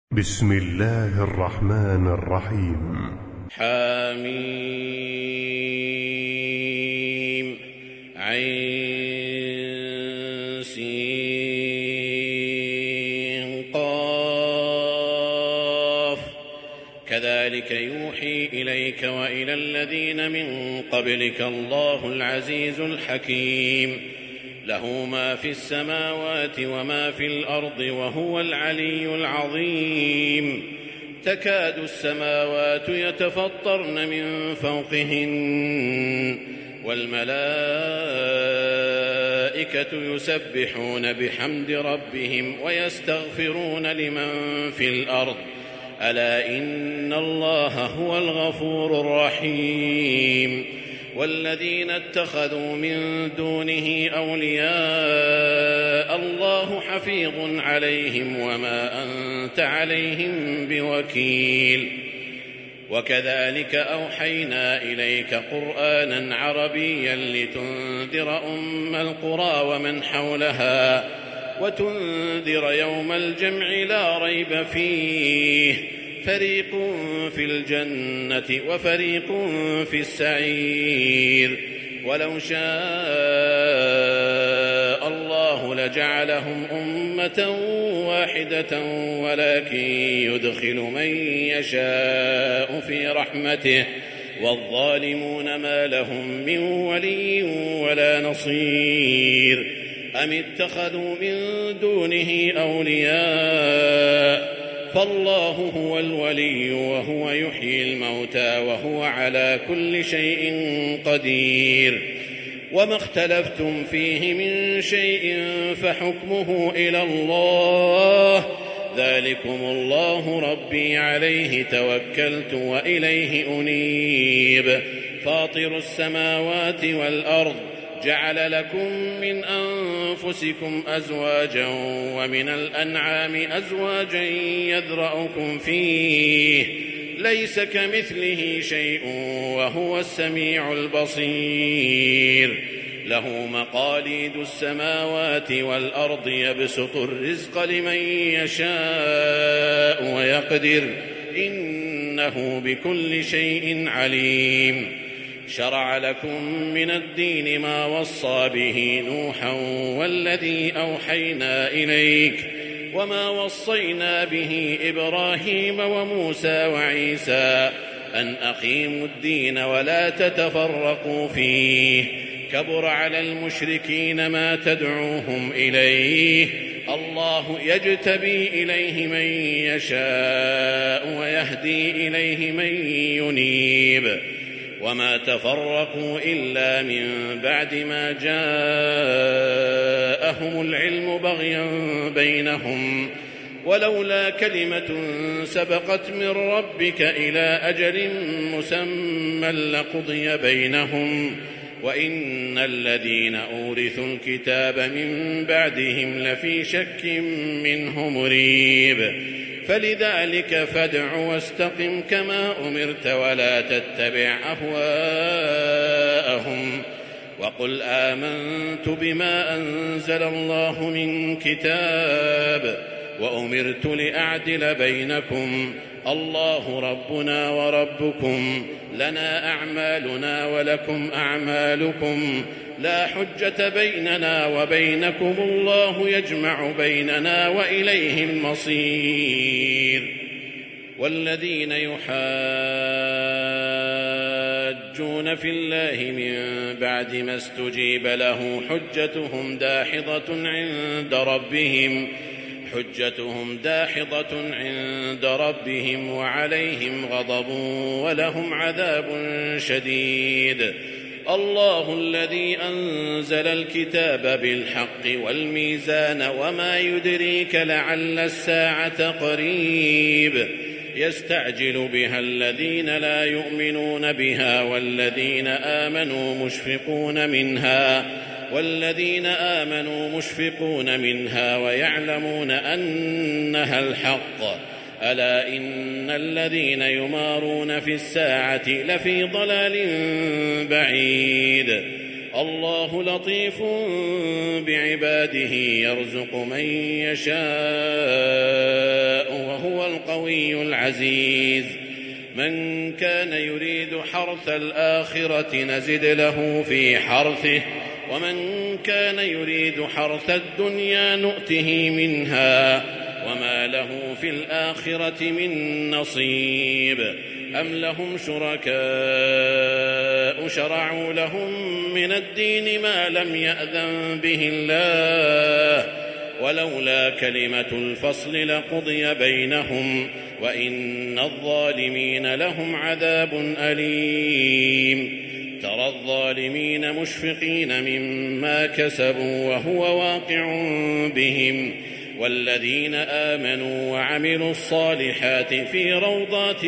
بسم الله الرحمن الرحيم. حميم عين سين قاف كذلك يوحي إليك وإلى الذين من قبلك الله العزيز الحكيم له ما في السماوات وما في الأرض وهو العلي العظيم تكاد السماوات يتفطرن من فوقهن والملائكة يسبحون بحمد ربهم ويستغفرون لمن في الأرض ألا إن الله هو الغفور الرحيم والذين اتخذوا من دونه أولياء الله حفيظ عليهم وما أنت عليهم بوكيل وكذلك أوحينا إليك قرآنا عربيا لتنذر أم القرى ومن حولها وتنذر يوم الجمع لا ريب فيه فريق في الجنة وفريق في السعير ولو شاء الله لجعلهم أمة واحدة ولكن يدخل من يشاء في رحمته والظالمون ما لهم من ولي ولا نصير أم اتخذوا من دونه أولياء فالله هو الولي وهو يحيي الموتى وهو على كل شيء قدير وما اختلفتم فيه من شيء فحكمه إلى الله ذلكم الله ربي عليه توكلت وإليه أنيب فاطر السماوات والأرض جعل لكم من أنفسكم أزواجا ومن الأنعام أزواجا يذرأكم فيه ليس كمثله شيء وهو السميع البصير له مقاليد السماوات والأرض يبسط الرزق لمن يشاء ويقدر إنه بكل شيء عليم شرع لكم من الدين ما وصى به نوحا والذي أوحينا إليك وما وصينا به إبراهيم وموسى وعيسى أن أقيموا الدين ولا تتفرقوا فيه كبر على المشركين ما تدعوهم إليه الله يجتبي إليه من يشاء ويهدي إليه من ينيب وما تفرقوا إلا من بعد ما جاءهم العلم بغيا بينهم ولولا كلمة سبقت من ربك إلى أجل مسمى لقضي بينهم وإن الذين أورثوا الكتاب من بعدهم لفي شك منه مريب فلذلك فادع واستقم كما أمرت ولا تتبع أهواءهم وقل آمنت بما أنزل الله من كتاب وأمرت لأعدل بينكم الله ربنا وربكم لنا أعمالنا ولكم أعمالكم لا حجة بيننا وبينكم الله يجمع بيننا وإليه المصير والذين يحاجون في الله من بعد ما استجيب له حجتهم داحضة عند ربهم وعليهم غضب ولهم عذاب شديد الله الذي أنزل الكتاب بالحق والميزان وما يدريك لعل الساعة قريب يستعجل بها الذين لا يؤمنون بها والذين آمنوا مشفقون منها ويعلمون أنها الحق ألا إن الذين يمارون في الساعة لفي ضلال بعيد الله لطيف بعباده يرزق من يشاء وهو القوي العزيز. من كان يريد حرث الآخرة نزد له في حرثه ومن كان يريد حرث الدنيا نؤته منها وما له في الآخرة من نصيب. أم لهم شركاء شرعوا لهم من الدين ما لم يأذن به الله ولولا كلمة الفصل لقضي بينهم وإن الظالمين لهم عذاب أليم. ترى الظالمين مشفقين مما كسبوا وهو واقع بهم والذين آمنوا وعملوا الصالحات في روضات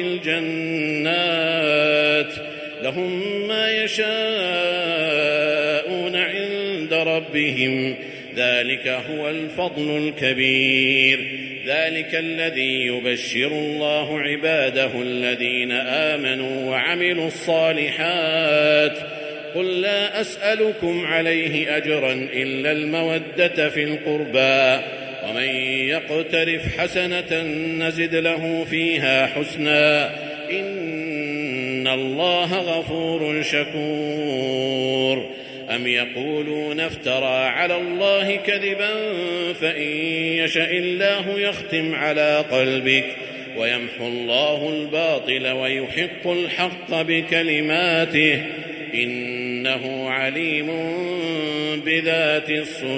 الجنات لهم ما يشاءون عند ربهم ذلك هو الفضل الكبير. ذلك الذي يبشر الله عباده الذين آمنوا وعملوا الصالحات. قل لا أسألكم عليه أجرا إلا المودة في القربى ومن يقترف حسنة نزد له فيها حسنا إن الله غفور شكور. أم يقولون افترى على الله كذبا فإن يشاء الله يختم على قلبك ويمحو الله الباطل ويحق الحق بكلماته إنه عليم بذات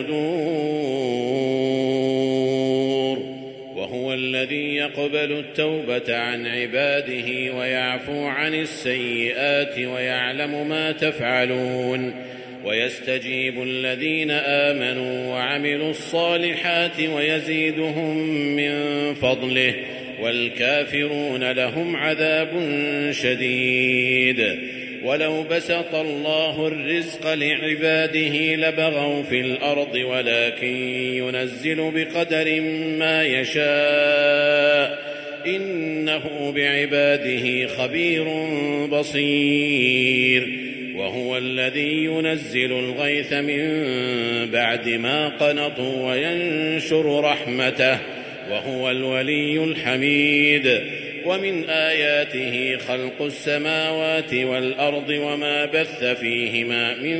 الصدور. وهو الذي يقبل التوبة عن عباده ويعفو عن السيئات ويعلم ما تفعلون ويستجيب الذين آمنوا وعملوا الصالحات ويزيدهم من فضله والكافرون لهم عذاب شديد. ولو بسط الله الرزق لعباده لبغوا في الأرض ولكن ينزل بقدر ما يشاء إنه بعباده خبير بصير. وهو الذي ينزل الغيث من بعد ما قنطوا وينشر رحمته وهو الولي الحميد. ومن آياته خلق السماوات والأرض وما بث فيهما من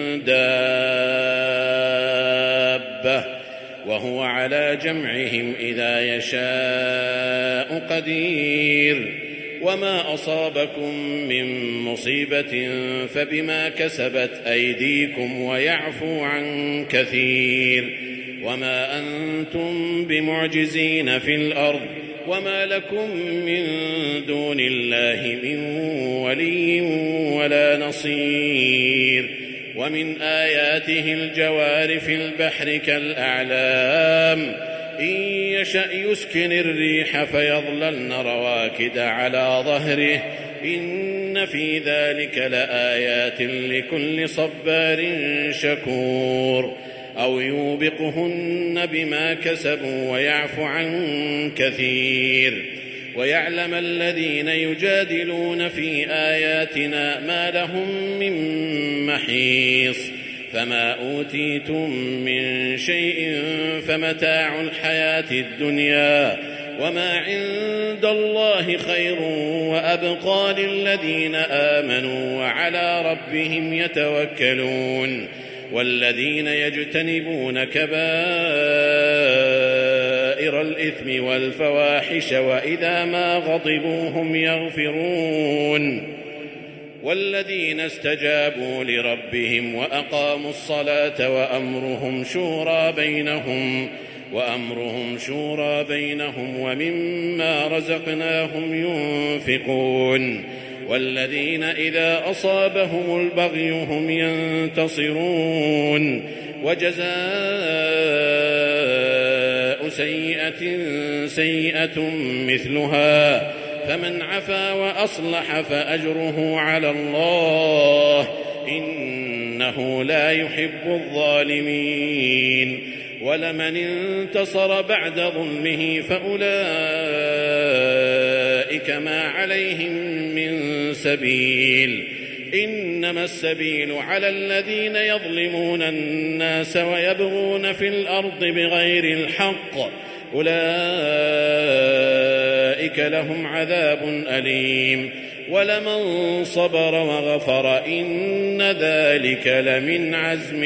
دابة وهو على جمعهم إذا يشاء قدير. وما أصابكم من مصيبة فبما كسبت أيديكم ويعفو عن كثير. وما أنتم بمعجزين في الأرض وما لكم من دون الله من ولي ولا نصير. ومن آياته الجوار في البحر كالأعلام إن يشأ يسكن الريح فيظللن رواكد على ظهره إن في ذلك لآيات لكل صبار شكور. أو يوبقهن بما كسبوا ويعفو عن كثير. ويعلم الذين يجادلون في آياتنا ما لهم من محيص. فما أوتيتم من شيء فمتاع الحياة الدنيا وما عند الله خير وأبقى للذين آمنوا وعلى ربهم يتوكلون. والذين يجتنبون كبائر الإثم والفواحش وإذا ما غضبوا هم يغفرون. والذين استجابوا لربهم وأقاموا الصلاة وأمرهم شورى بينهم ومما رزقناهم ينفقون. والذين إذا أصابهم البغي هم ينتصرون. وجزاء سيئة مثلها فمن عفا وأصلح فأجره على الله إنه لا يحب الظالمين. ولمن انتصر بعد ظلمه فأولئك ما عليهم من سبيل إنما السبيل على الذين يظلمون الناس ويبغون في الأرض بغير الحق أولئك أولئك لهم عذاب أليم ولمن صبر وغفر إن ذلك لمن عزم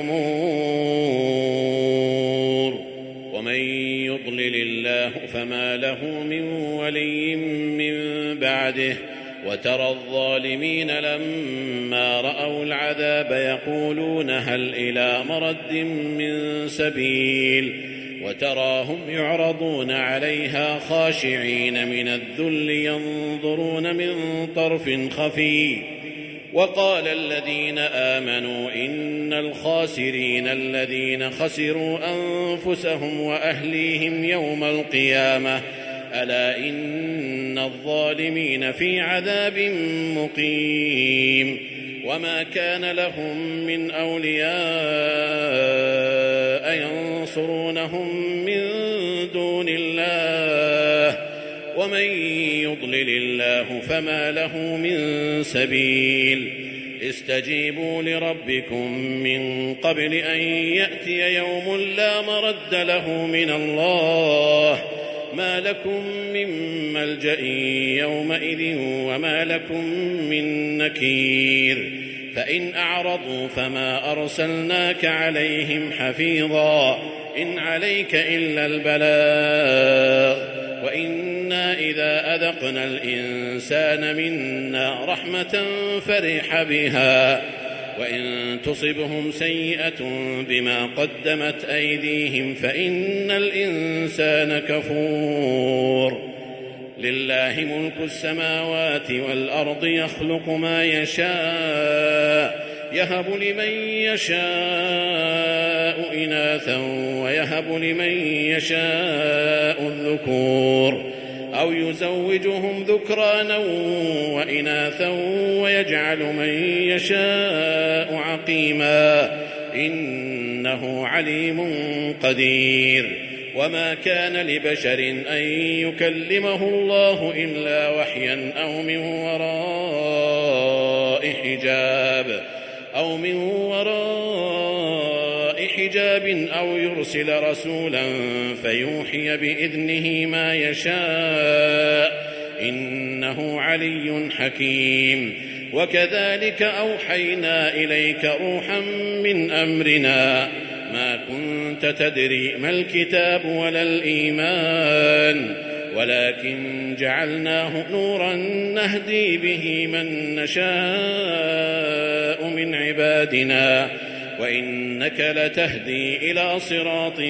الأمور ومن يضلل الله فما له من ولي من بعده وترى الظالمين لما رأوا العذاب يقولون هل إلى مرد من سبيل وتراهم يعرضون عليها خاشعين من الذل ينظرون من طرف خفي وقال الذين آمنوا إن الخاسرين الذين خسروا أنفسهم وأهليهم يوم القيامة ألا إن الظالمين في عذاب مقيم وما كان لهم من أولياء ينصرونهم من دون الله ومن يضلل الله فما له من سبيل استجيبوا لربكم من قبل أن يأتي يوم لا مرد له من الله ما لكم من ملجأ يومئذ وما لكم من نكير فإن أعرضوا فما أرسلناك عليهم حفيظا إن عليك إلا البلاغ وإنا إذا أذقنا الإنسان منا رحمة فرح بها وإن تصبهم سيئة بما قدمت أيديهم فإن الإنسان كفور لله ملك السماوات والأرض يخلق ما يشاء يهب لمن يشاء إناثا ويهب لمن يشاء الذكور أو يزوجهم ذكرانا وإناثا ويجعل من يشاء عقيما إنه عليم قدير وما كان لبشر أن يكلمه الله إلا وحيا أو من وراء حجاب أو يرسل رسولا فيوحي بإذنه ما يشاء إنه علي حكيم وكذلك أوحينا إليك روحا من أمرنا ما كنت تدري ما الكتاب ولا الإيمان ولكن جعلناه نورا نهدي به من نشاء من عبادنا وإنك لتهدي إلى صراط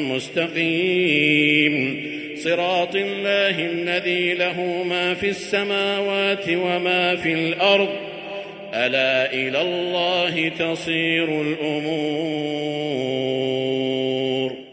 مستقيم صراط الله الذي له ما في السماوات وما في الأرض ألا إلى الله تصير الأمور